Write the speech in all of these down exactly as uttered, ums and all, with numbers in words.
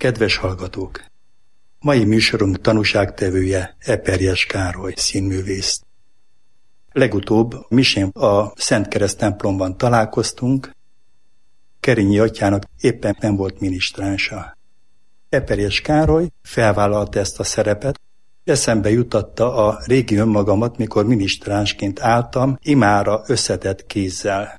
Kedves hallgatók! Mai műsorunk tanúságtevője Eperjes Károly színművész. Legutóbb misén a Szentkereszt templomban találkoztunk, Kerényi atyának éppen nem volt minisztránsa. Eperjes Károly felvállalta ezt a szerepet, eszembe jutatta a régi önmagamat, mikor minisztránsként álltam, imára összetett kézzel.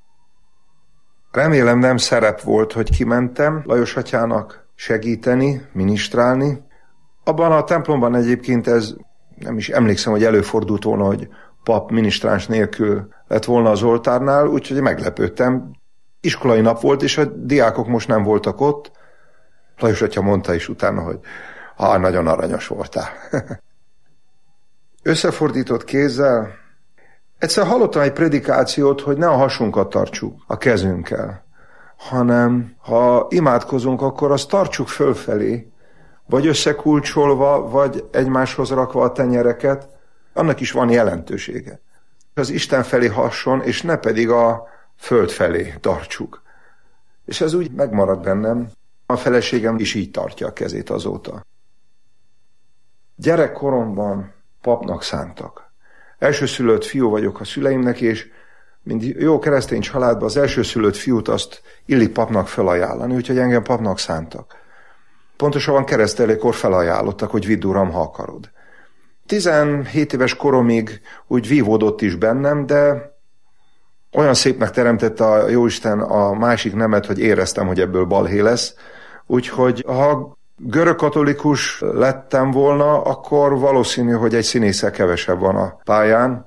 Remélem nem szerep volt, hogy kimentem Lajos atyának segíteni, minisztrálni. Abban a templomban egyébként ez nem is emlékszem, hogy előfordult volna, hogy pap minisztráns nélkül lett volna az oltárnál, úgyhogy meglepődtem. Iskolai nap volt, és a diákok most nem voltak ott. Lajos atya mondta is utána, hogy ha, nagyon aranyos voltál. Összefordított kézzel. Egyszer hallottam egy predikációt, hogy ne a hasunkat tartsuk a kezünkkel, hanem ha imádkozunk, akkor azt tartsuk fölfelé, vagy összekulcsolva, vagy egymáshoz rakva a tenyereket, annak is van jelentősége. Az Isten felé hasson, és ne pedig a föld felé tartsuk. És ez úgy megmarad bennem. A feleségem is így tartja a kezét azóta. Gyerekkoromban papnak szántak. Elsőszülött fiú vagyok a szüleimnek, és mint jó keresztény családban az elsőszülött fiút azt illik papnak felajánlani, úgyhogy engem papnak szántak. Pontosabban keresztelőkor felajánlottak, hogy vidd uram, ha akarod. tizenhét éves koromig úgy vívódott is bennem, de olyan szépnek teremtette a Jóisten a másik nemet, hogy éreztem, hogy ebből balhé lesz. Úgyhogy ha görögkatolikus lettem volna, akkor valószínű, hogy egy színésszel kevesebb van a pályán.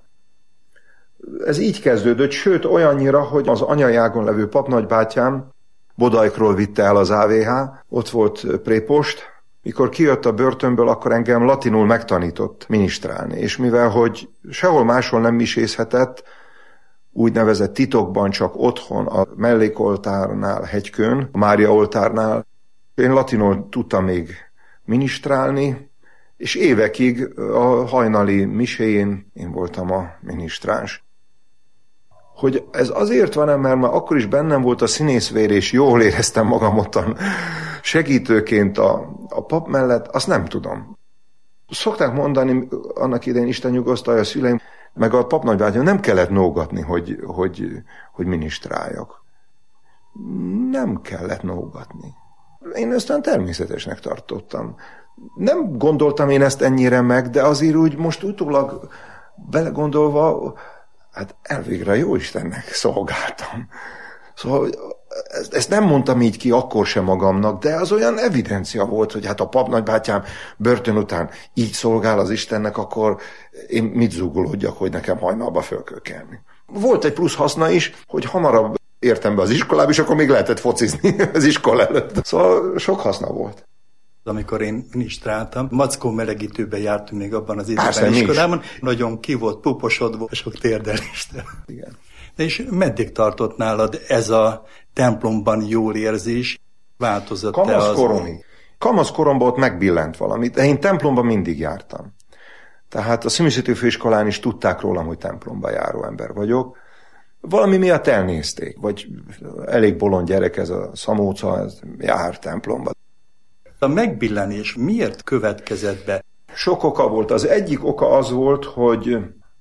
Ez így kezdődött, sőt olyannyira, hogy az anyajágon levő papnagybátyám Bodajkról vitte el az á vé há, ott volt prépost. Mikor kijött a börtönből, akkor engem latinul megtanított minisztrálni, és mivel, hogy sehol máshol nem misézhetett, úgynevezett titokban csak otthon, a mellékoltárnál, Hegykőn, a Mária oltárnál, én latinul tudtam még minisztrálni, és évekig a hajnali miséjén én voltam a minisztráns. Hogy ez azért van, mert már akkor is bennem volt a színészvér, és jól éreztem magam ottan segítőként a, a pap mellett, azt nem tudom. Szokták mondani, annak idején Isten nyugosztalja a szüleim, meg a papnagybátyám, nem kellett nógatni, hogy, hogy, hogy minisztráljak. Nem kellett nógatni. Én ezt természetesnek tartottam. Nem gondoltam én ezt ennyire meg, de azért úgy most utólag belegondolva, hát elvégre jó Istennek szolgáltam. Szóval ezt, ezt nem mondtam így ki akkor sem magamnak, de az olyan evidencia volt, hogy hát a papnagybátyám börtön után így szolgál az Istennek, akkor én mit zúgolódjak, hogy nekem hajnalba föl kell kelni. Volt egy plusz haszna is, hogy hamarabb értem be az iskolába, és akkor még lehetett focizni az iskola előtt. Szóval sok haszna volt. Amikor én minisztráltam, Mackó melegítőben jártunk még abban az időben iskolában, nagyon ki volt puposodva, sok térdelést. Igen. De és meddig tartott nálad ez a templomban jól érzés? Változott-e az? Kamaszkoromig. Kamaszkoromban ott megbillent valamit, de én templomban mindig jártam. Tehát a színművészeti főiskolán is tudták rólam, hogy templomba járó ember vagyok. Valami miatt elnézték, vagy elég bolond gyerek ez a Szamóca, ez jár templomba. A megbillenés miért következett be? Sok oka volt. Az egyik oka az volt, hogy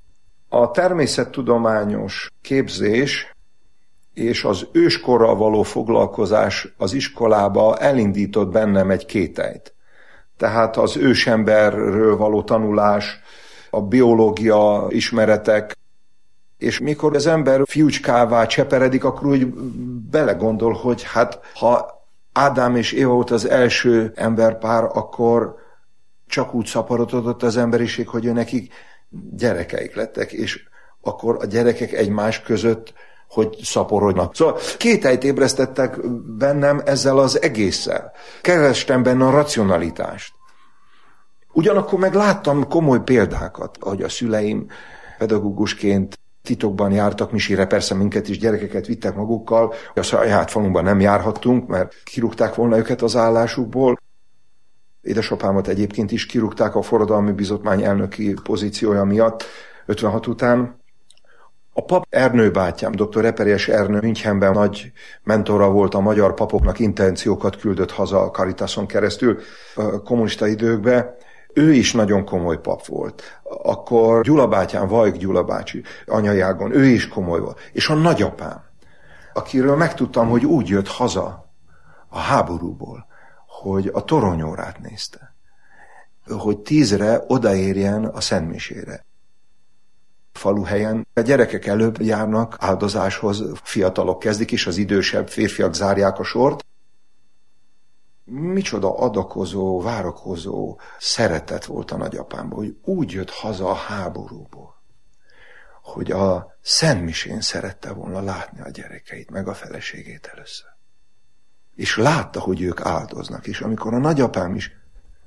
a természettudományos képzés és az őskorral való foglalkozás az iskolába elindított bennem egy kételyt. Tehát az ősemberről való tanulás, a biológia ismeretek, és mikor az ember fiúcskává cseperedik, akkor úgy belegondol, hogy hát ha Ádám és Éva volt az első emberpár, akkor csak úgy szaporodott az emberiség, hogy ő nekik gyerekeik lettek, és akkor a gyerekek egymás között hogy szaporodnak. Szóval kételyt ébresztettek bennem ezzel az egésszel. Kerestem benne a racionalitást. Ugyanakkor meg láttam komoly példákat, hogy a szüleim pedagógusként titokban jártak misére, persze minket is, gyerekeket vittek magukkal. A saját falunkban nem járhattunk, mert kirúgták volna őket az állásukból. Édesapámat egyébként is kirúgták a forradalmi bizottmány elnöki pozíciója miatt ötvenhat után. A pap Ernő bátyám, dr. Eperjes Ernő Münchenben nagy mentora volt a magyar papoknak, intenciókat küldött haza a Caritason keresztül a kommunista időkben. Ő is nagyon komoly pap volt. Akkor Gyula bátyám, Vajk Gyula bácsi, anyai ágon, ő is komoly volt. És a nagyapám, akiről megtudtam, hogy úgy jött haza a háborúból, hogy a toronyórát nézte, hogy tízre odaérjen a szentmisére. Faluhelyen a gyerekek előbb járnak áldozáshoz, fiatalok kezdik, és az idősebb férfiak zárják a sort. Micsoda adakozó, várakozó szeretet volt a nagyapámban, hogy úgy jött haza a háborúból, hogy a szentmisén szerette volna látni a gyerekeit, meg a feleségét először. És látta, hogy ők áldoznak, és amikor a nagyapám is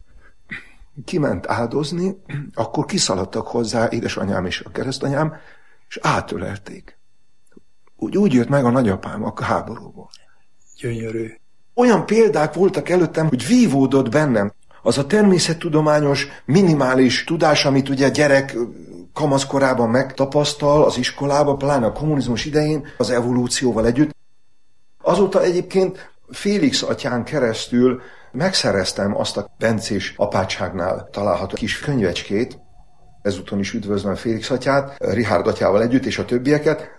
kiment áldozni, akkor kiszaladtak hozzá édesanyám és a keresztanyám, és átölelték. Úgy, úgy jött meg a nagyapám a háborúból. Gyönyörű. Olyan példák voltak előttem, hogy vívódott bennem az a természettudományos, minimális tudás, amit ugye gyerek kamaszkorában megtapasztal az iskolában, pláne a kommunizmus idején, az evolúcióval együtt. Azóta egyébként Félix atyán keresztül megszereztem azt a bencés apátságnál található kis könyvecskét, ezúton is üdvözlöm Félix atyát, Richard atyával együtt és a többieket.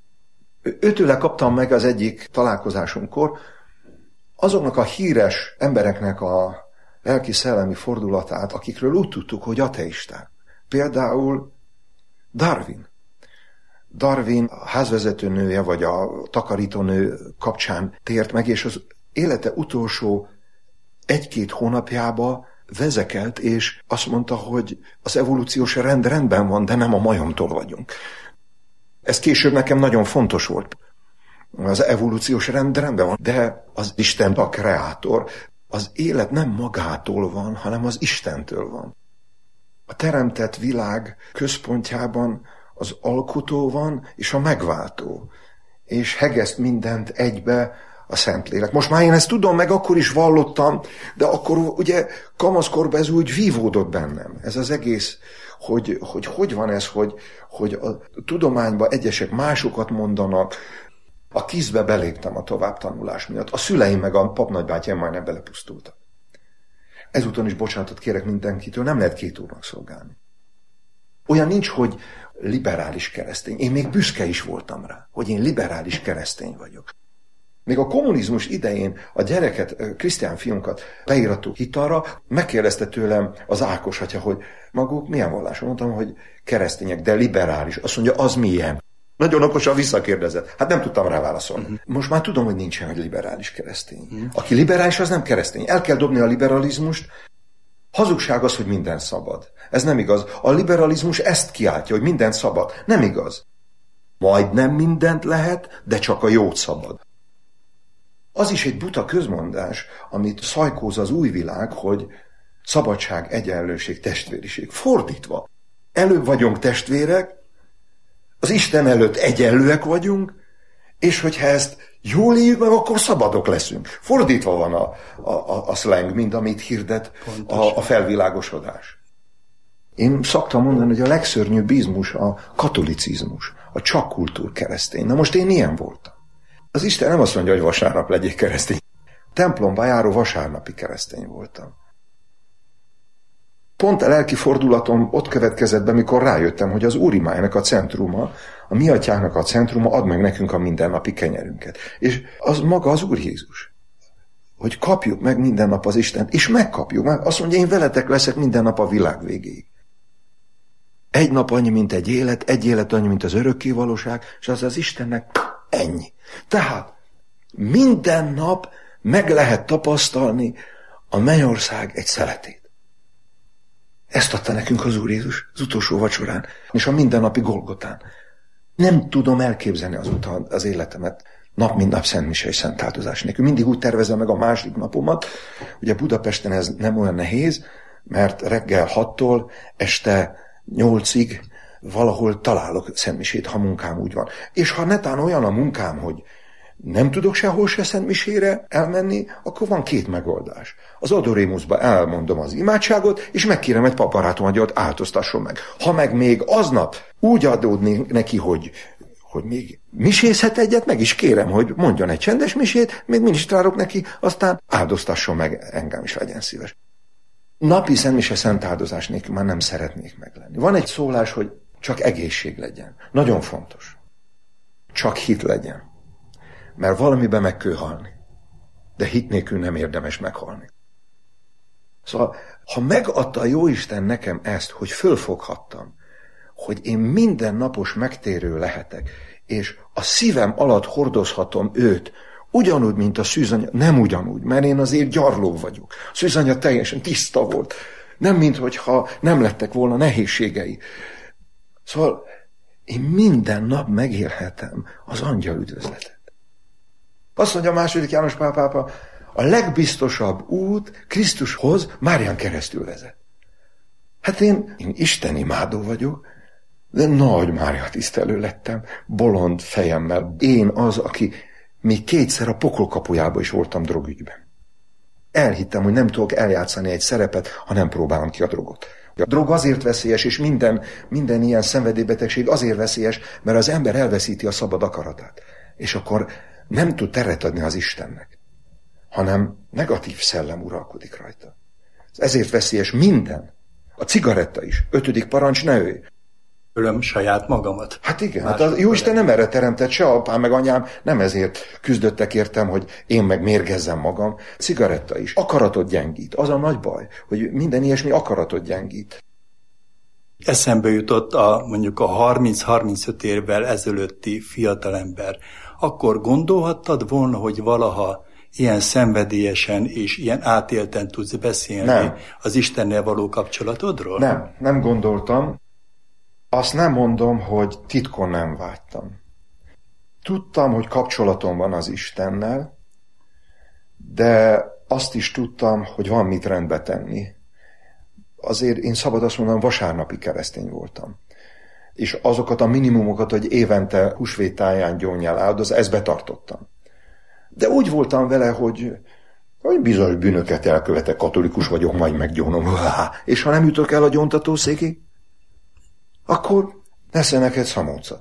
Őtőle kaptam meg az egyik találkozásunkkor azoknak a híres embereknek a lelki-szellemi fordulatát, akikről úgy tudtuk, hogy ateisták. Például Darwin. Darwin a házvezetőnője vagy a takarítónő kapcsán tért meg, és az élete utolsó egy-két hónapjába vezekelt, és azt mondta, hogy az evolúciós rend rendben van, de nem a majomtól vagyunk. Ez később nekem nagyon fontos volt. Az evolúciós rend rendben van, de az Isten a kreátor. Az élet nem magától van, hanem az Istentől van. A teremtett világ központjában az alkotó van, és a megváltó. És hegeszt mindent egybe a Szentlélek. Most már én ezt tudom, meg akkor is vallottam, de akkor ugye kamaszkorban ez úgy vívódott bennem. Ez az egész, hogy hogy, hogy van ez, hogy, hogy a tudományban egyesek másokat mondanak. A tízbe beléptem a továbbtanulás miatt. A szüleim meg a papnagybátyám majdnem belepusztultak. Ezúton is bocsánatot kérek mindenkitől, nem lehet két úrnak szolgálni. Olyan nincs, hogy liberális keresztény. Én még büszke is voltam rá, hogy én liberális keresztény vagyok. Még a kommunizmus idején a gyereket, Krisztián fiunkat beírattuk hitalra, megkérdezte tőlem az Ákos atya, hogy maguk milyen vallásra. Mondtam, hogy keresztények, de liberális. Azt mondja, az milyen? Nagyon okosan visszakérdezett. Hát nem tudtam rá válaszolni. Uh-huh. Most már tudom, hogy nincsen, hogy liberális keresztény. Uh-huh. Aki liberális, az nem keresztény. El kell dobni a liberalizmust. Hazugság az, hogy minden szabad. Ez nem igaz. A liberalizmus ezt kiáltja, hogy minden szabad. Nem igaz. Majdnem mindent lehet, de csak a jót szabad. Az is egy buta közmondás, amit szajkóz az új világ, hogy szabadság, egyenlőség, testvériség. Fordítva. Előbb vagyunk testvérek, az Isten előtt egyenlőek vagyunk, és hogyha ezt jól éljük meg, akkor szabadok leszünk. Fordítva van a, a, a szleng, mint amit hirdet a, a felvilágosodás. Én szoktam mondani, hogy a legszörnyűbb izmus a katolicizmus, a csak kultúr keresztény. Na most én ilyen voltam. Az Isten nem azt mondja, hogy vasárnap legyél keresztény. Templomba járó vasárnapi keresztény voltam. Pont a lelki fordulatom ott következett be, mikor rájöttem, hogy az Úrimájának a centruma, a mi atyának a centruma ad meg nekünk a mindennapi kenyerünket. És az maga az Úr Jézus. Hogy kapjuk meg minden nap az Istent, és megkapjuk. Azt mondja, én veletek leszek minden nap a világ végéig. Egy nap annyi, mint egy élet, egy élet annyi, mint az örökké valóság, és az az Istennek ennyi. Tehát minden nap meg lehet tapasztalni a mennyország egy szeletét. Ezt adta nekünk az Úr Jézus az utolsó vacsorán, és a mindennapi Golgotán. Nem tudom elképzelni azóta az életemet nap mint nap szentmise és szentáldozás nélkül. Mindig úgy tervezem meg a második napomat. Ugye Budapesten ez nem olyan nehéz, mert reggel hattól este nyolcig valahol találok szentmisét, ha munkám úgy van. És ha netán olyan a munkám, hogy nem tudok sehol se szentmisére elmenni, akkor van két megoldás. Az adorémuszba elmondom az imádságot, és megkérem egy paparátomat, hogy ott áltoztasson meg. Ha meg még aznap úgy adódnék neki, hogy hogy még misészhet egyet, meg is kérem, hogy mondjon egy csendes misét, még minisztrálok neki, aztán áldoztasson meg engem is, legyen szíves. Napi szentmise szent áldozás nélkül már nem szeretnék meglenni. Van egy szólás, hogy csak egészség legyen. Nagyon fontos. Csak hit legyen. Mert valamiben meg kell halni. De hit nélkül nem érdemes meghalni. Szóval, ha megadta a Jóisten nekem ezt, hogy fölfoghattam, hogy én mindennapos megtérő lehetek, és a szívem alatt hordozhatom őt, ugyanúgy, mint a szűzanya, nem ugyanúgy, mert én azért gyarló vagyok. A szűzanya teljesen tiszta volt. Nem, minthogyha nem lettek volna nehézségei. Szóval én minden nap megélhetem az angyal üdvözletet. Azt mondja a második János Pál pápa, a legbiztosabb út Krisztushoz Márián keresztül vezet. Hát én, én Isten imádó vagyok, de nagy Mária tisztelő lettem, bolond fejemmel. Én az, aki még kétszer a pokol kapujába is voltam drogügyben. Elhittem, hogy nem tudok eljátszani egy szerepet, ha nem próbálom ki a drogot. A drog azért veszélyes, és minden, minden ilyen szenvedélybetegség azért veszélyes, mert az ember elveszíti a szabad akaratát. És akkor nem tud teret adni az Istennek, hanem negatív szellem uralkodik rajta. Ezért veszélyes minden. A cigaretta is. Ötödik parancs, ne ölj. Ölöm saját magamat. Hát igen, hát a Jóisten nem erre teremtett, se apám meg anyám nem ezért küzdöttek értem, hogy én meg mérgezzem magam. Cigaretta is. Akaratot gyengít. Az a nagy baj, hogy minden ilyesmi akaratot gyengít. Eszembe jutott a mondjuk a harminc-harmincöt évvel ezelőtti fiatalember. Akkor gondolhattad volna, hogy valaha ilyen szenvedélyesen és ilyen átélten tudsz beszélni nem. az Istennel való kapcsolatodról? Nem, nem gondoltam. Azt nem mondom, hogy titkon nem vágytam. Tudtam, hogy kapcsolatom van az Istennel, de azt is tudtam, hogy van mit rendbe tenni. Azért én szabad azt mondanom, vasárnapi keresztény voltam. És azokat a minimumokat, hogy évente húsvéttáján gyónnyal áldoz, ezt betartottam. De úgy voltam vele, hogy, hogy bizonyos bűnöket elkövetek, katolikus vagyok, majd meggyónom. És ha nem jutok el a gyóntatószékig, akkor nesze neked szamóca.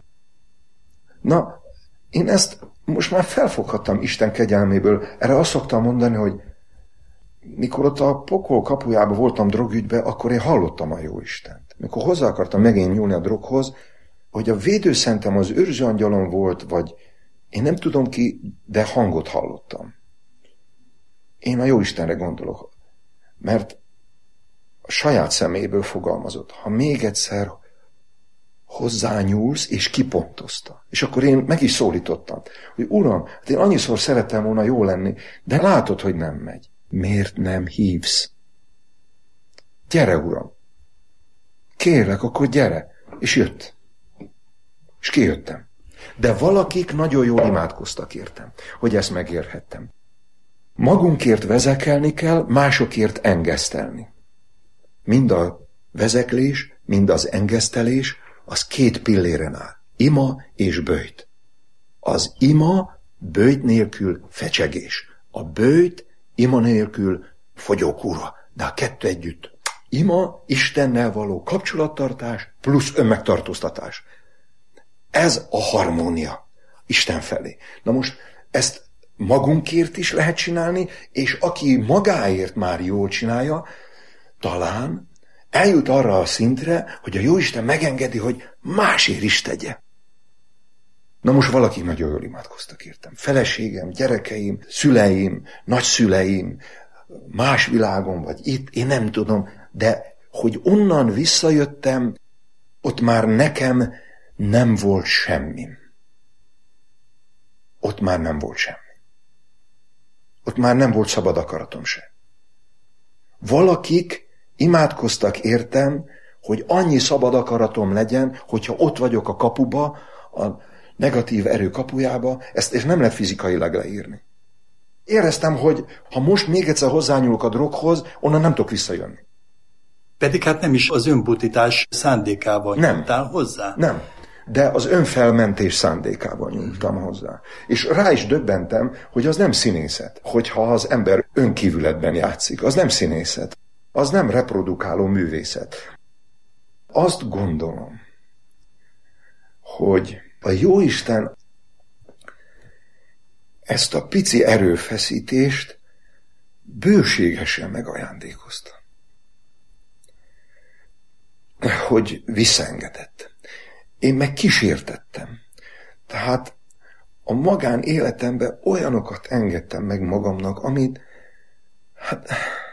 Na, én ezt most már felfoghattam Isten kegyelméből. Erre azt szoktam mondani, hogy mikor ott a pokol kapujába voltam drogügybe, akkor én hallottam a Jóistent. Mikor hozzá akartam megint nyúlni a droghoz, hogy a védőszentem az őrzőangyalom volt, vagy én nem tudom ki, de hangot hallottam. Én a Jóistenre gondolok, mert a saját szeméből fogalmazott. Ha még egyszer hozzányúlsz, és kipontozta. És akkor én meg is szólítottam, hogy Uram, hát én annyiszor szerettem volna jó lenni, de látod, hogy nem megy. Miért nem hívsz? Gyere, Uram! Kérlek, akkor gyere! És jött. És kijöttem. De valakik nagyon jól imádkoztak értem, hogy ezt megérhettem. Magunkért vezekelni kell, másokért engesztelni. Mind a vezeklés, mind az engesztelés, az két pilléren áll. Ima és böjt. Az ima böjt nélkül fecsegés. A böjt ima nélkül fogyókúra. De a kettő együtt. Ima, Istennel való kapcsolattartás plusz önmegtartóztatás. Ez a harmónia Isten felé. Na most ezt magunkért is lehet csinálni, és aki magáért már jól csinálja, talán eljut arra a szintre, hogy a Jóisten megengedi, hogy másért is tegye. Na most valaki nagyon jól imádkoztak értem. Feleségem, gyerekeim, szüleim, nagyszüleim, más világon vagy itt, én nem tudom, de hogy onnan visszajöttem, ott már nekem nem volt semmim. Ott már nem volt semmi. Ott már nem volt szabad akaratom se. Valakik imádkoztak értem, hogy annyi szabad akaratom legyen, hogyha ott vagyok a kapuba, a negatív erő kapujába, ezt, ezt nem lehet fizikailag leírni. Éreztem, hogy ha most még egyszer hozzányúlok a droghoz, onnan nem tudok visszajönni. Pedig hát nem is az önbutítás szándékával nyúltál hozzá. Nem, de az önfelmentés szándékával nyúltam mm. hozzá. És rá is döbbentem, hogy az nem színészet, hogyha az ember önkívületben játszik. Az nem színészet, az nem reprodukáló művészet. Azt gondolom, hogy a Jóisten ezt a pici erőfeszítést bőségesen megajándékozta. Hogy visszaengedett. Én meg kísértettem. Tehát a magán életemben olyanokat engedtem meg magamnak, amit hát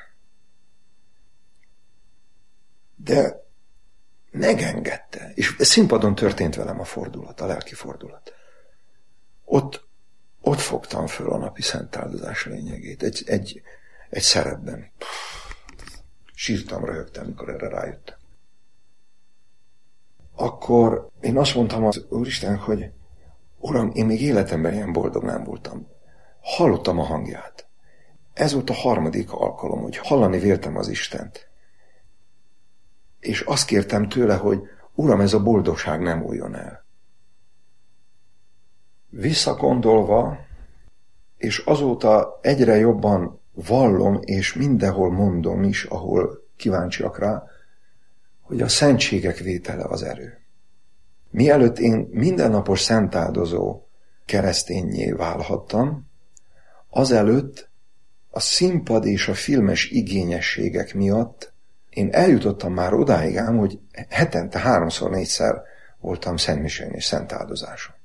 de megengedte. És színpadon történt velem a fordulat, a lelki fordulat. Ott, ott fogtam föl a napi szentáldozás lényegét. Egy, egy, egy szerepben. Sírtam, röhögtem, mikor erre rájöttem. Akkor én azt mondtam az Úristennek, hogy Uram, én még életemben ilyen boldog nem voltam. Hallottam a hangját. Ez volt a harmadik alkalom, hogy hallani véltem az Istent. És azt kértem tőle, hogy Uram, ez a boldogság nem múljon el. Visszagondolva, és azóta egyre jobban vallom, és mindenhol mondom is, ahol kíváncsiak rá, hogy a szentségek vétele az erő. Mielőtt én mindennapos szentáldozó kereszténnyé válhattam, azelőtt a színpad és a filmes igényességek miatt én eljutottam már odáig ám, hogy hetente háromszor, négyszer voltam szentmisén és szentáldozáson.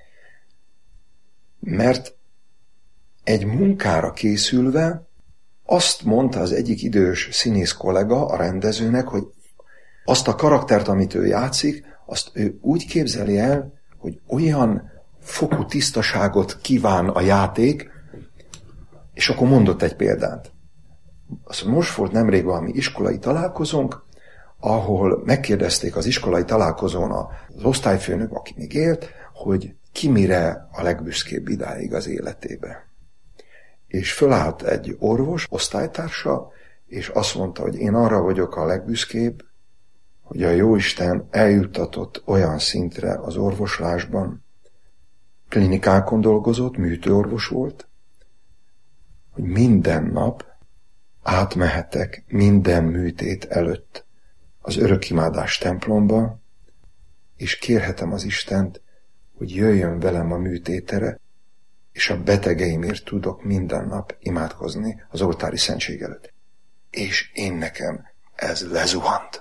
Mert egy munkára készülve azt mondta az egyik idős színész kollega a rendezőnek, hogy azt a karaktert, amit ő játszik, azt ő úgy képzeli el, hogy olyan fokú tisztaságot kíván a játék, és akkor mondott egy példát. Azt most volt nemrég valami iskolai találkozónk, ahol megkérdezték az iskolai találkozón az osztályfőnök, aki még élt, hogy ki mire a legbüszkébb idáig az életébe. És fölállt egy orvos, osztálytársa, és azt mondta, hogy én arra vagyok a legbüszkébb, hogy a Jóisten eljuttatott olyan szintre az orvoslásban, klinikákon dolgozott, műtőorvos volt, hogy minden nap átmehetek minden műtét előtt az örökimádás templomba, és kérhetem az Istent, hogy jöjjön velem a műtétere, és a betegeimért tudok minden nap imádkozni az oltári szentség előtt. És én nekem ez lezuhant.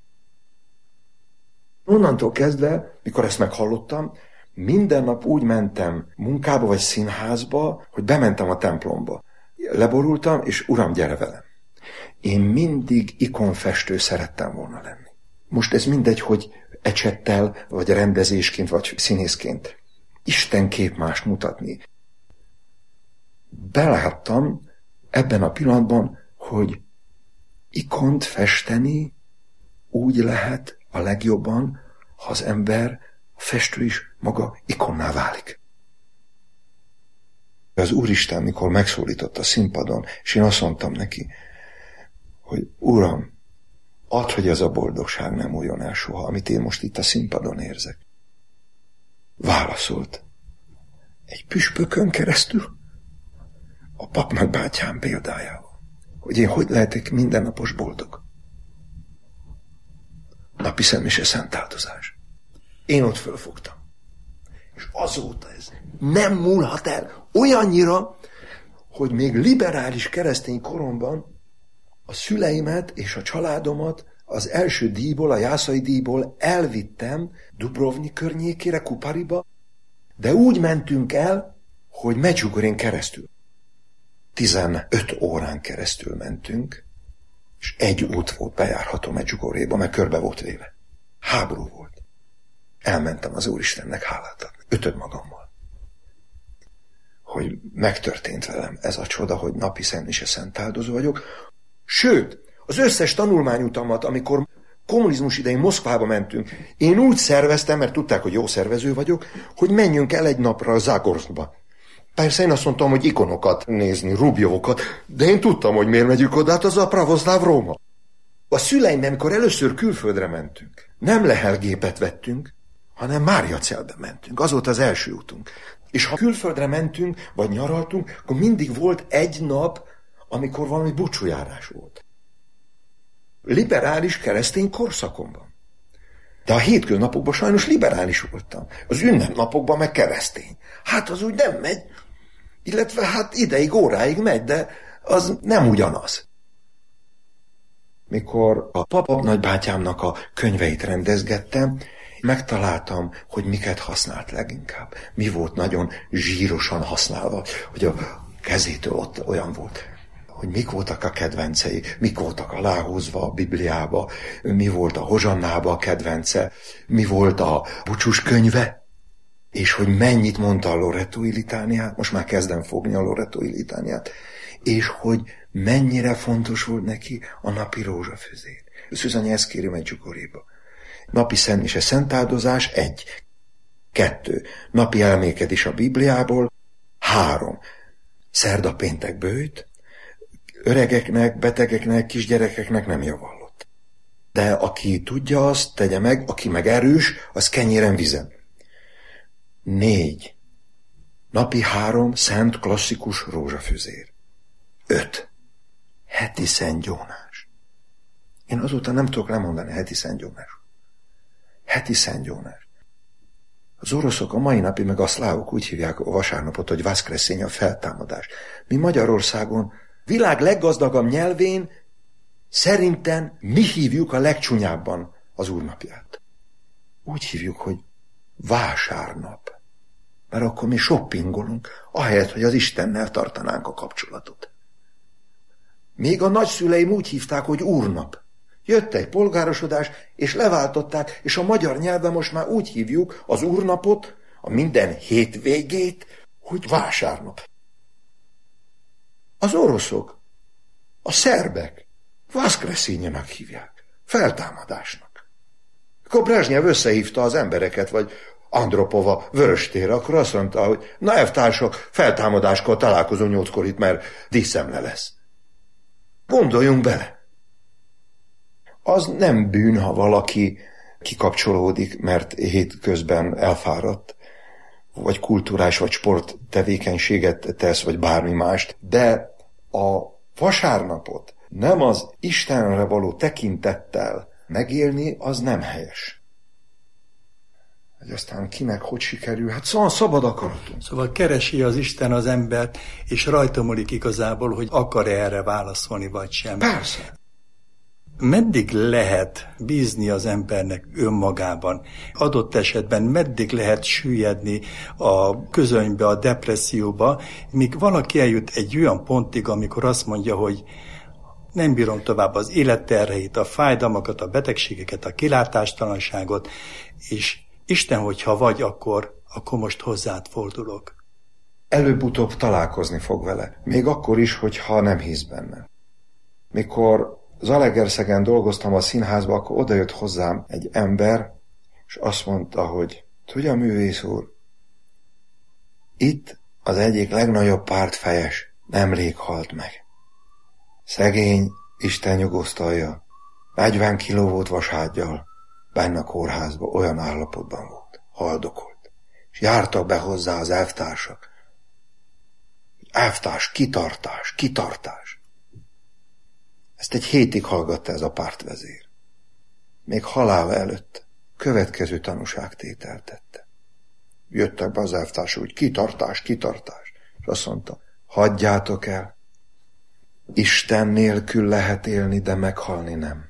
Onnantól kezdve, mikor ezt meghallottam, minden nap úgy mentem munkába vagy színházba, hogy bementem a templomba. Leborultam, és Uram, gyere velem. Én mindig ikonfestő szerettem volna lenni. Most ez mindegy, hogy ecsettel, vagy rendezésként, vagy színészként. Isten képmást mutatni. Beláttam ebben a pillanatban, hogy ikont festeni úgy lehet a legjobban, ha az ember, a festő is maga ikonná válik. Az Úristen, mikor megszólított a színpadon, és én azt mondtam neki, hogy Uram, add, hogy ez a boldogság nem múljon el soha, amit én most itt a színpadon érzek. Válaszolt. Egy püspökön keresztül, a papnak bátyám példájával, hogy én hogy lehetek mindennapos boldog. Napi szentmise szentáldozás. Én ott fölfogtam. És azóta ez nem múlhat el olyannyira, hogy még liberális keresztény koromban a szüleimet és a családomat az első díjból, a jászai díjból elvittem Dubrovnik környékére, Kupariba, de úgy mentünk el, hogy Medjugorjén keresztül. tizenöt órán keresztül mentünk, és egy út volt bejárható Medjugorjéba, mert körbe volt véve. Háború volt. Elmentem az Úristennek hálát adni. Ötöd magammal. Hogy megtörtént velem ez a csoda, hogy napi szentmise szentáldozó vagyok. Sőt, az összes tanulmányutamat, amikor kommunizmus idején Moszkvába mentünk, én úgy szerveztem, mert tudták, hogy jó szervező vagyok, hogy menjünk el egy napra a Zágorszkba. Persze én azt mondtam, hogy ikonokat nézni, Rubjovokat, de én tudtam, hogy miért megyünk oda, hát az a pravoszláv Róma. A szüleim, amikor először külföldre mentünk, nem lehelgépet vettünk, hanem Máriacelbe mentünk. Az volt az első útunk. És ha külföldre mentünk, vagy nyaraltunk, akkor mindig volt egy nap, amikor valami búcsújárás volt. Liberális keresztény korszakomban. De a hétköznapokban sajnos liberális voltam. Az ünnepnapokban meg keresztény. Hát az úgy nem megy. Illetve hát ideig, óráig megy, de az nem ugyanaz. Mikor a papa nagybátyámnak a könyveit rendezgettem, megtaláltam, hogy miket használt leginkább. Mi volt nagyon zsírosan használva, hogy a kezétől ott olyan volt, hogy mik voltak a kedvencei, mik voltak aláhúzva a Bibliába, mi volt a Hozsannába a kedvence, mi volt a búcsús könyve, és hogy mennyit mondta a Lorettoi litániát, most már kezdem fogni a Lorettoi litániát, és hogy mennyire fontos volt neki a napi rózsafőzér. Szűzanya ezt kéri meg csukoréba. Napi szent és a szentáldozás egy. Kettő. Napi elmékedés a Bibliából. Három. Szerda péntek bőjt. Öregeknek, betegeknek, kisgyerekeknek nem javallott. De aki tudja, azt tegye meg, aki meg erős, az kenyéren vizen. Négy. Napi három szent klasszikus rózsafőzér. Öt. Heti szentgyónás. Én azóta nem tudok lemondani heti szentgyónás. Heti szentgyónás. Az oroszok a mai napig, meg a szlávok úgy hívják a vasárnapot, hogy Vaszkreszény, a feltámadás. Mi Magyarországon világ leggazdagabb nyelvén szerintem mi hívjuk a legcsúnyábban az úrnapját. Úgy hívjuk, hogy vásárnap. Mert akkor mi shoppingolunk, ahelyett, hogy az Istennel tartanánk a kapcsolatot. Még a nagyszüleim úgy hívták, hogy úrnap. Jött egy polgárosodás, és leváltották, és a magyar nyelven most már úgy hívjuk az úrnapot, a minden hétvégét, hogy vásárnap. Az oroszok, a szerbek Vaszkreszényenek hívják, feltámadásnak. Akkor Brezsnyev összehívta az embereket, vagy Andropova Vöröstérre, akkor azt mondta, hogy na elvtársak, feltámadáskor találkozó nyolckor itt, mert díszemle lesz. Gondoljunk bele. Az nem bűn, ha valaki kikapcsolódik, mert hétközben elfáradt, vagy kulturális, vagy sport tevékenységet tesz, vagy bármi mást, de a vasárnapot nem az Istenre való tekintettel megélni, az nem helyes. Hogy aztán kinek hogy sikerül, hát szóval szabad akaratunk. Szóval keresi az Isten az embert, és rajta múlik igazából, hogy akar-e erre válaszolni, vagy sem. Persze. Meddig lehet bízni az embernek önmagában? Adott esetben meddig lehet süllyedni a közönybe, a depresszióba, míg valaki eljut egy olyan pontig, amikor azt mondja, hogy nem bírom tovább az életterheit, a fájdalmakat, a betegségeket, a kilátástalanságot, és Isten, hogyha vagy, akkor, akkor most hozzád fordulok. Előbb-utóbb találkozni fog vele. Még akkor is, hogyha nem hisz benne. Mikor Zalaegerszegen dolgoztam a színházban, akkor odajött hozzám egy ember, és azt mondta, hogy tudja, művész úr, itt az egyik legnagyobb pártfejes nemrég halt meg. Szegény, Isten nyugosztalja, negyven kiló volt vasárgyal, benne a kórházban olyan állapotban volt, haldokolt. És jártak be hozzá az elvtársak. Elvtárs, kitartás, kitartás. Ezt egy hétig hallgatta ez a pártvezér. Még halála előtt következő tanúságtételt tette. Jöttek be az elvtársak, hogy kitartás, kitartás. És azt mondta, hagyjátok el, Isten nélkül lehet élni, de meghalni nem.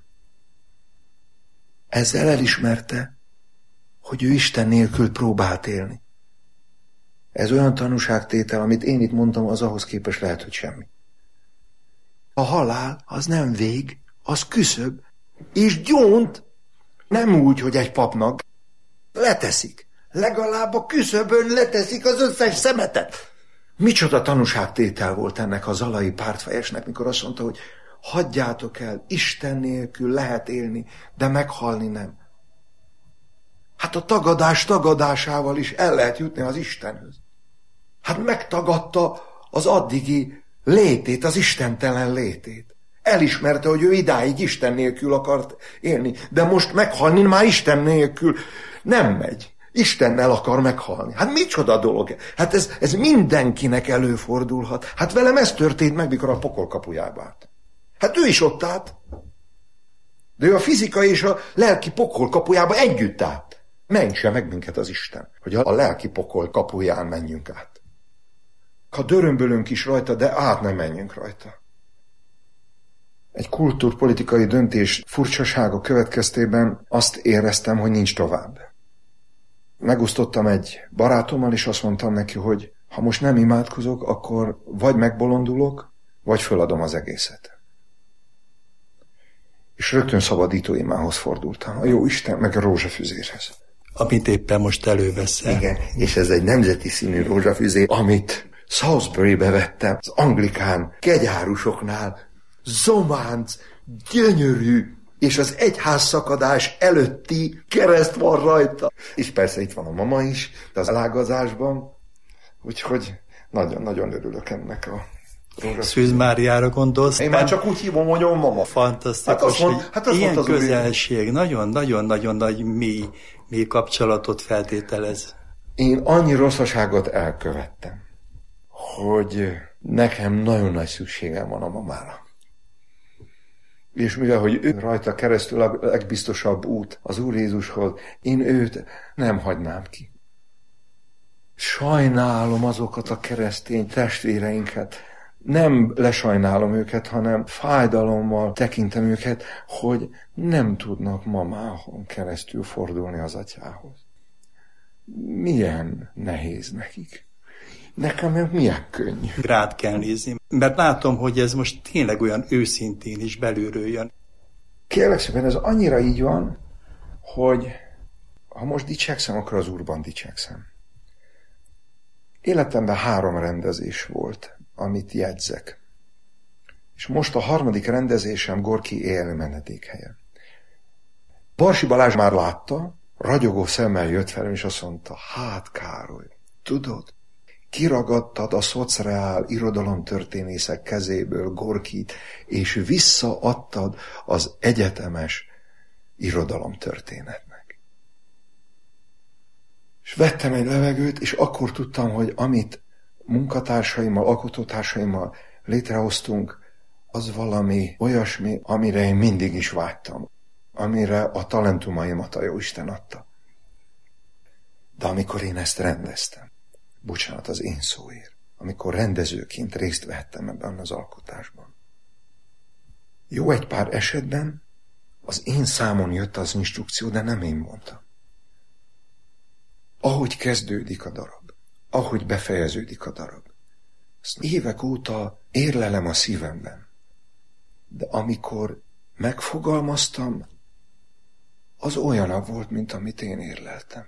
Ezzel elismerte, hogy ő Isten nélkül próbált élni. Ez olyan tanúságtétel, amit én itt mondtam, az ahhoz képest lehet, hogy semmi. A halál az nem vég, az küszöb, és gyónt, nem úgy, hogy egy papnak leteszik. Legalább a küszöbön leteszik az összes szemetet. Micsoda tanúságtétel volt ennek a zalai pártfejesnek, mikor azt mondta, hogy hagyjátok el, Isten nélkül lehet élni, de meghalni nem. Hát a tagadás tagadásával is el lehet jutni az Istenhöz. Hát megtagadta az addigi létét, az istentelen létét. Elismerte, hogy ő idáig Isten nélkül akart élni, de most meghalni már Isten nélkül nem megy. Istennel akar meghalni. Hát micsoda dolog? Hát ez, ez mindenkinek előfordulhat. Hát velem ez történt meg, mikor a pokol kapujába állt. Hát ő is ott állt. De ő a fizika és a lelki pokol kapujába együtt át. Mentse meg minket az Isten, hogy a lelki pokol kapuján menjünk át. Ha dörömbölünk is rajta, de át nem menjünk rajta. Egy kultúrpolitikai döntés furcsasága következtében azt éreztem, hogy nincs tovább. Megosztottam egy barátommal, és azt mondtam neki, hogy ha most nem imádkozok, akkor vagy megbolondulok, vagy föladom az egészet. És rögtön szabadító imához fordultam, a jó Isten, meg a rózsafüzérhez. Amit éppen most előveszel. Igen, és ez egy nemzeti színű rózsafüzér, amit Salisbury-be vettem, az anglikán kegyárusoknál, zománc, gyönyörű, és az egyházszakadás előtti kereszt van rajta. És persze itt van a mama is, de az elágazásban, úgyhogy nagyon-nagyon örülök ennek a Szűz Máriára gondolsz? Én már csak úgy hívom, hogy a mama. Fantasztikus, hát mond, hát ilyen közelség, nagyon-nagyon-nagyon nagy mély, mély kapcsolatot feltételez. Én annyi rosszaságot elkövettem, hogy nekem nagyon nagy szükségem van a mamára. És mivel, hogy ő rajta keresztül a legbiztosabb út az Úr Jézushoz, én őt nem hagynám ki. Sajnálom azokat a keresztény testvéreinket, nem lesajnálom őket, hanem fájdalommal tekintem őket, hogy nem tudnak mamáhon keresztül fordulni az atyához. Milyen nehéz nekik. Nekem meg milyen könnyű. Rád kell nézni, mert látom, hogy ez most tényleg olyan őszintén is belülről jön. Kérlek szépen, ez annyira így van, hogy ha most dicsekszem, akkor az Úrban dicsekszem. Életemben három rendezés volt, amit jegyzek. És most a harmadik rendezésem Gorki élő menedékhelye. Barsi Balázs már látta, ragyogó szemmel jött fel, és azt mondta, hát Károly, tudod, kiragadtad a szocreál irodalomtörténészek kezéből Gorkit, és visszaadtad az egyetemes irodalomtörténetnek. És vettem egy levegőt, és akkor tudtam, hogy amit munkatársaimmal, alkotótársaimmal létrehoztunk, az valami olyasmi, amire én mindig is vágytam, amire a talentumaimat a Jóisten adta. De amikor én ezt rendeztem, bocsánat az én szóért, amikor rendezőként részt vehettem ebben az alkotásban, jó egy pár esetben az én számon jött az instrukció, de nem én mondtam. Ahogy kezdődik a darab, ahogy befejeződik a darab, ezt évek óta érlelem a szívemben. De amikor megfogalmaztam, az olyanabb volt, mint amit én érleltem.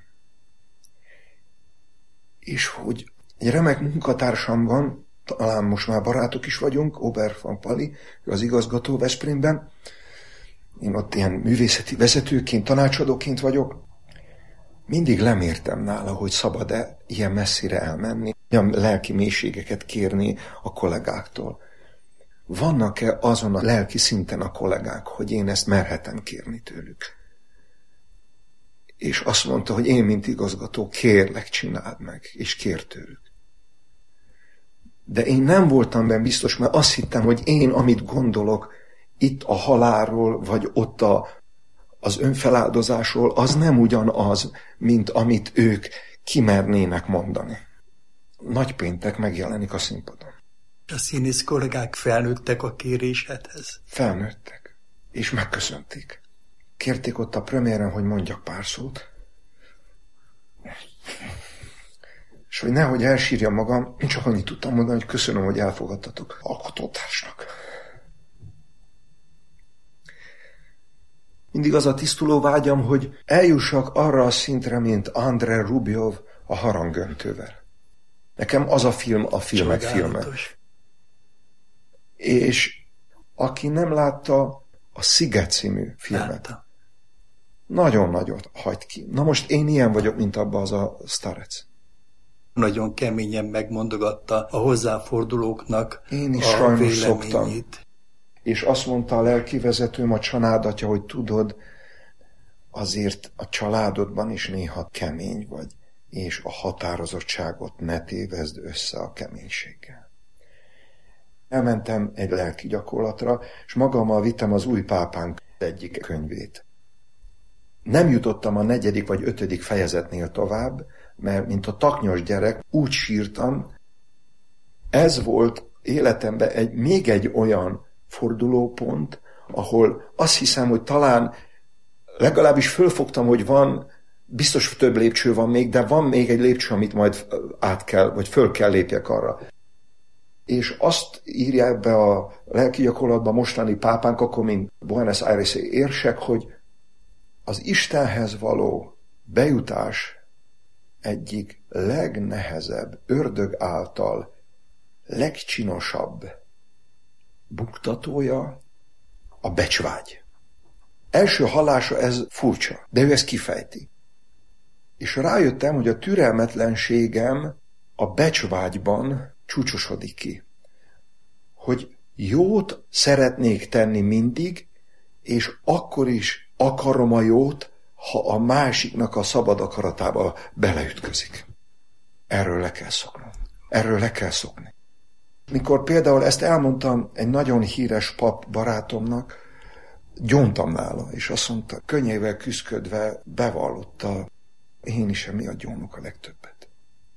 És hogy egy remek munkatársam van, talán most már barátok is vagyunk, Ober van Pali, ő az igazgató Veszprémben, én ott ilyen művészeti vezetőként, tanácsadóként vagyok, mindig lemértem nála, hogy szabad-e ilyen messzire elmenni, olyan lelki mélységeket kérni a kollégáktól. Vannak-e azon a lelki szinten a kollégák, hogy én ezt merhetem kérni tőlük? És azt mondta, hogy én, mint igazgató, kérlek, csináld meg, és kér tőlük. De én nem voltam benne biztos, mert azt hittem, hogy én, amit gondolok itt a halálról, vagy ott a, az önfeláldozásról, az nem ugyanaz, mint amit ők kimernének mondani. Nagypéntek megjelenik a színpadon. A színész kollégák felnőttek a kérésedhez? Felnőttek, és megköszönték. Kérték ott a premiéren, hogy mondjak pár szót. És hogy nehogy elsírjam magam, én csak annyit tudtam mondani, hogy köszönöm, hogy elfogadtatok alkotótársnak. Mindig az a tisztuló vágyam, hogy eljussak arra a szintre, mint Andrei Rublev a Harangöntővel. Nekem az a film a filmek filme. És aki nem látta a Sziget című filmet, látta. Nagyon nagyot hagy ki. Na most én ilyen vagyok, mint abban az a Starec. Nagyon keményen megmondogatta a hozzáfordulóknak én is a sajnos véleményét. Szoktam. És azt mondta a lelkivezetőm, a családatja, hogy tudod, azért a családodban is néha kemény vagy, és a határozottságot ne tévezd össze a keménységgel. Elmentem egy lelki gyakorlatra, és magammal vittem az új pápánk egyik könyvét. Nem jutottam a negyedik vagy ötödik fejezetnél tovább, mert mint a taknyos gyerek, úgy sírtam. Ez volt életemben egy, még egy olyan fordulópont, ahol azt hiszem, hogy talán legalábbis fölfogtam, hogy van, biztos több lépcső van még, de van még egy lépcső, amit majd át kell, vagy föl kell lépjek arra. És azt írják be a lelki gyakorlatban mostani pápánk, akkor mint Buenos Aires-i érsek, hogy az Istenhez való bejutás egyik legnehezebb, ördög által legcsinosabb buktatója a becsvágy. Első hallása ez furcsa, de ő ezt kifejti. És rájöttem, hogy a türelmetlenségem a becsvágyban csúcsosodik ki. Hogy jót szeretnék tenni mindig, és akkor is akarom a jót, ha a másiknak a szabad akaratába beleütközik. Erről le kell szoknom. Erről le kell szokni. Mikor például ezt elmondtam egy nagyon híres pap barátomnak, gyóntam nála, és azt mondta, könnyével küszködve bevallotta, én is emiatt gyónok a legtöbbet.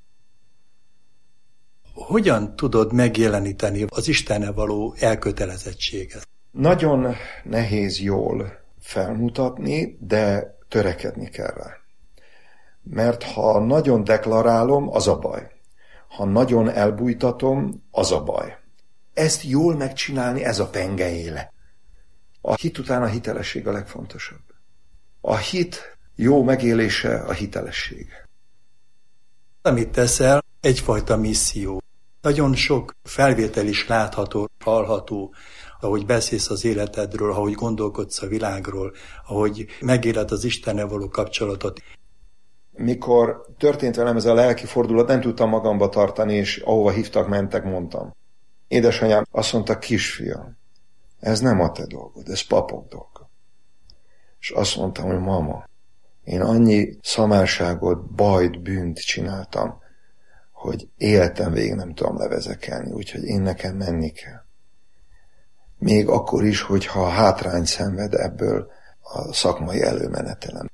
Hogyan tudod megjeleníteni az Istennel való elkötelezettséget? Nagyon nehéz jól felmutatni, de törekedni kell rá. Mert ha nagyon deklarálom, az a baj. Ha nagyon elbújtatom, az a baj. Ezt jól megcsinálni, ez a penge éle. A hit után a hitelesség a legfontosabb. A hit jó megélése a hitelesség. Amit teszel, egyfajta misszió. Nagyon sok felvétel is látható, hallható, ahogy beszélsz az életedről, ahogy gondolkodsz a világról, ahogy megéled az Istennel való kapcsolatot. Mikor történt velem ez a lelki fordulat, nem tudtam magamba tartani, és ahova hívtak, mentek, mondtam. Édesanyám azt mondta, kisfiam, ez nem a te dolgod, ez papok dolga. És azt mondtam, hogy mama, én annyi szamárságot, bajt, bűnt csináltam, hogy életem végig nem tudom levezekelni, úgyhogy én nekem menni kell. Még akkor is, hogyha hátrányt szenved ebből a szakmai előmenetelem.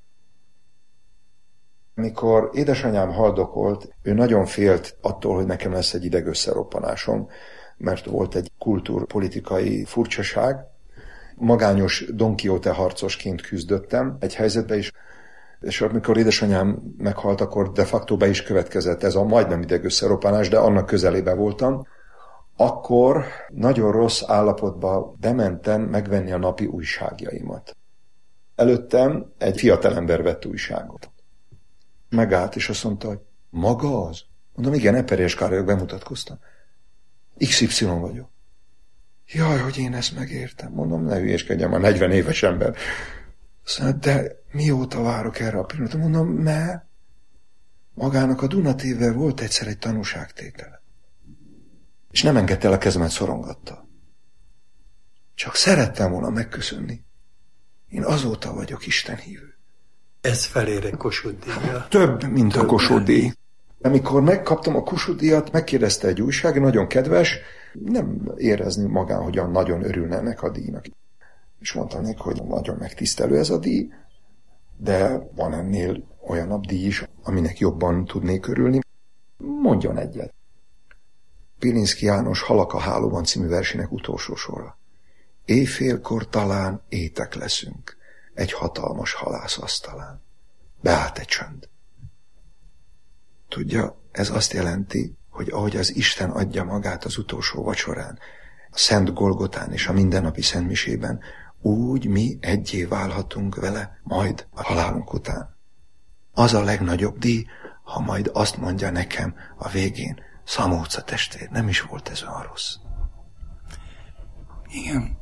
Mikor édesanyám haldokolt, ő nagyon félt attól, hogy nekem lesz egy idegösszeroppanásom, mert volt egy kultúrpolitikai furcsaság. Magányos Don Quixote harcosként küzdöttem egy helyzetben is, és amikor édesanyám meghalt, akkor de facto be is következett ez a majdnem idegösszeroppanás, de annak közelében voltam. Akkor nagyon rossz állapotba bementem megvenni a napi újságjaimat. Előttem egy fiatalember vett újságot. Megállt, és azt mondta, hogy maga az? Mondom, igen, Eperjes Károlyok, bemutatkoztam. iksz ipszilon vagyok. Jaj, hogy én ezt megértem. Mondom, ne hülyéskedjem, a negyven éves ember. Szóval, de mióta várok erre a pillanatot? Mondom, mert magának a Duna té vével volt egyszer egy tanúságtétele. És nem engedte el a kezemet, szorongatta. Csak szerettem volna megköszönni. Én azóta vagyok Isten hívő. Ez felér egy Kossuth díjra. Több, mint Több a Kossuth díj. Amikor megkaptam a Kossuth díjat, megkérdezte egy újság, nagyon kedves, nem érezni magán, hogyan nagyon örülne ennek a díjnak. És mondtam neki, hogy nagyon megtisztelő ez a díj, de van ennél olyanabb díj is, aminek jobban tudnék örülni. Mondjon egyet. Pilinszky János Halak a hálóban című versének utolsó sora. Éjfélkor talán étek leszünk egy hatalmas halász asztalán. Beállt egy csönd. Tudja, ez azt jelenti, hogy ahogy az Isten adja magát az utolsó vacsorán, a Szent Golgotán és a mindennapi szentmisében, úgy mi egyé válhatunk vele majd a halálunk után. Az a legnagyobb díj, ha majd azt mondja nekem a végén, Szamóca testvér, nem is volt ez olyan rossz. Igen.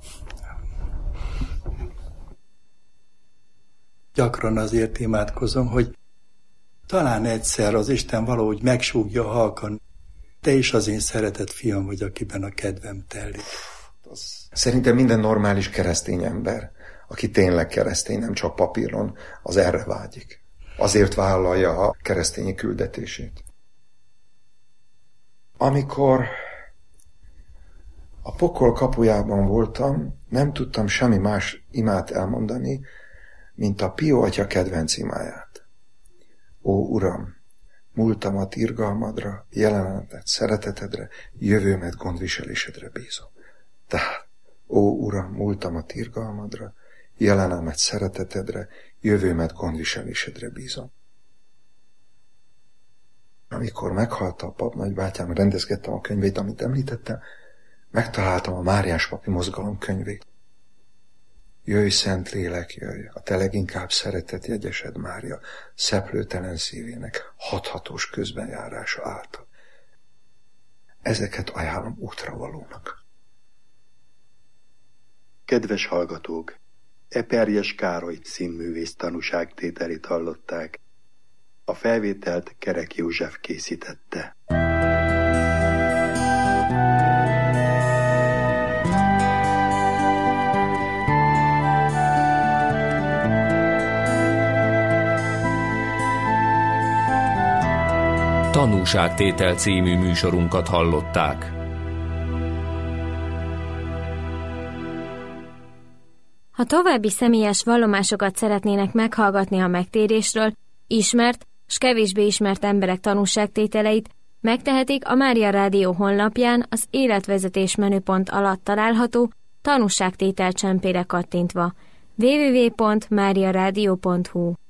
Gyakran azért imádkozom, hogy talán egyszer az Isten valahogy megsúgja halkan, te is az én szeretett fiam vagy, akiben a kedvem telik. Szerintem minden normális keresztény ember, aki tényleg keresztény, nem csak papíron, az erre vágyik. Azért vállalja a keresztényi küldetését. Amikor A pokol kapujában voltam, nem tudtam semmi más imát elmondani, mint a Pio atya kedvenc imáját. Ó, Uram, múltamat irgalmadra, jelenetet szeretetedre, jövőmet gondviselésedre bízom. Tehát, ó, Uram, múltamat irgalmadra, jelenemet szeretetedre, jövőmet gondviselésedre bízom. Amikor meghalt a pap nagybátyám, rendezgettem a könyvét, amit említettem, megtaláltam a Máriás papi mozgalom könyvét. Jöjj, Szent Lélek, jöjj, a te leginkább szeretett jegyesed Mária, szeplőtelen szívének hathatós közbenjárása által. Ezeket ajánlom útravalónak. Kedves hallgatók! Eperjes Károly színművész tanúságtételét hallották. A felvételt Kerek József készítette. Tanúságtétel című műsorunkat hallották. Ha további személyes vallomásokat szeretnének meghallgatni a megtérésről, ismert s kevésbé ismert emberek tanúságtételeit, megtehetik a Mária Rádió honlapján az életvezetés menüpont alatt található tanúságtétel csempére kattintva. double-u double-u double-u pont mária rádió pont hu